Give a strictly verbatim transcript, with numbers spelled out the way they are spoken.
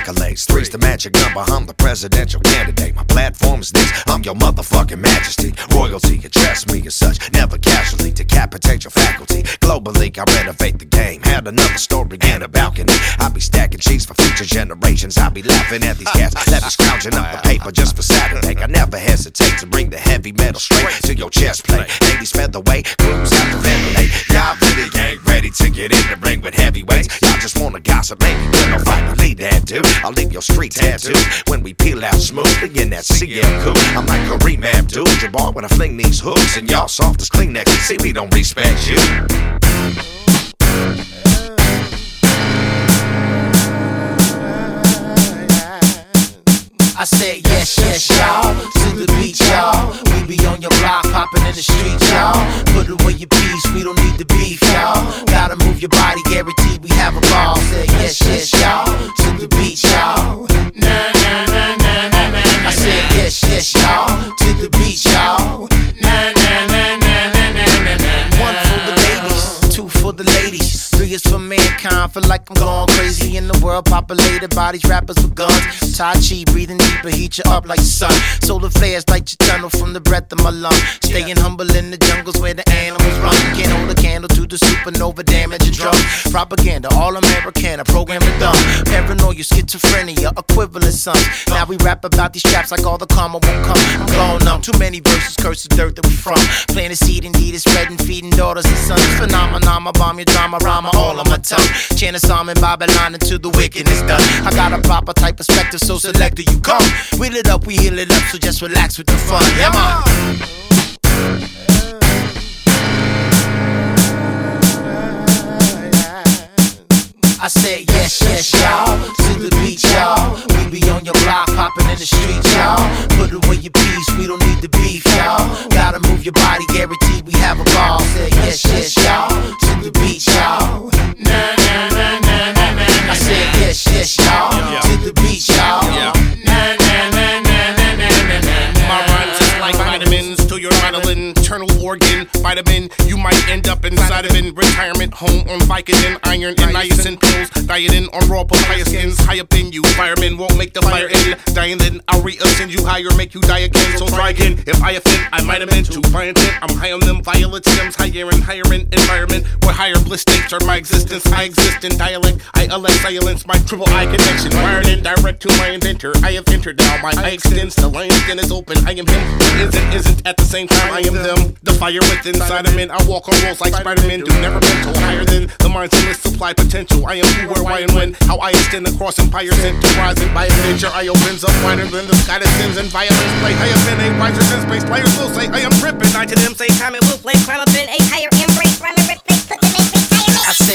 accolades. Three's the magic number, I'm the presidential candidate. My platform is this, I'm your motherfucking majesty. Royalty, address me as such, never casually. Decapitate your faculty, globally I renovate the game. Had another story and a balcony. I be stacking cheese for future generations. I be laughing at these cats that be scrounging up the paper just for Saturday. I never hesitate to bring the heavy metal straight to your chest plate. Ladies featherweight, cruise out the ventilate. Y'all really ain't ready to get in the ring with heavyweights. Y'all just wanna gossip, maybe we'll no fight to lead that dude. I'll leave your street tattooed when we peel out smoothly in that C M coupe. I'm like Kareem Abdul-Jabbar when I fling these hooks, and y'all soft as Kleenex. See, we don't respect you. I said yes, yes, y'all, to the beach, y'all. We be on your block, hopping in the street, y'all. Put away your peace, we don't need the beef, y'all. Gotta move your body, guaranteed we have a ball. Said yes, yes, y'all, to the beach, y'all. Nah, nah, nah, nah, nah, nah. I said yes, yes, y'all, to the beach, y'all. Nah, nah, nah, nah, nah, nah, nah. One for the ladies, two for the ladies. Three is for mankind, feel like I'm going crazy in the world. Populated bodies, rappers with guns. Tai Chi, breathing deeper, heat you up like the sun. Solar flares light your tunnel from the breath of my lung. Staying humble in the jungles where the animals run. Can't hold a candle to the supernova, damage your drum. Propaganda, all American, a program to dumb. Paranoia, schizophrenia, equivalent sons. Now we rap about these traps like all the karma won't come. I'm blown numb, too many verses, curses, dirt that we from. Planting seed, indeed, it's spreading, feeding daughters and sons. Phenomenon, I bomb your drama, rhyme all on my tongue. Chant a psalm in Babylon until the wickedness done. I got a proper type perspective, so selector you come. We lit up, we heal it up, so just relax with the fun. Yeah, man. I said yes, yes, y'all, to the beach, y'all. We be on your block, hopping in the street, y'all. Put away your peace, we don't need the beef, y'all. Gotta move your body, guaranteed we have a ball. Said yes, yes, y'all, to the beach, y'all. Nah, nah, nah, nah, nah, nah. I said yes, yes, y'all, to the beach, y'all. Nah, nah, nah, nah, nah, nah, nah, nah. My rhymes is like vitamins to your vital internal organ. Vitamin, you might end up inside of an retirement home on Vicodin, iron and niacin pills. Dieting on raw papaya skins. High up in you, firemen won't make the fire end. Dying then I'll reascend you higher, make you die again. So try again. If I offend, I might have meant to. My intent, I'm high on them violet stems. Higher and higher in environment where higher bliss states are my existence. I exist in dialect. I elect silence, my triple I connection. Wired in direct to my inventor. I have entered now. My eye extends. The lion's skin is open. I am him. Who isn't, isn't at the same time. I am them. The fire within inside of men. I walk on rolls like Spider-Man. Do never mental. Higher than the mind's endless supply potential. I am who, where, why, and when. How I extend across empires enterprising by adventure. I opens up wider than the sky that sins and violence play. I have been a wiser than space. Players will say I am tripping. I to them say time it will play. Crime have been a higher embrace. Rhyme and rip, they put the name retirement. I said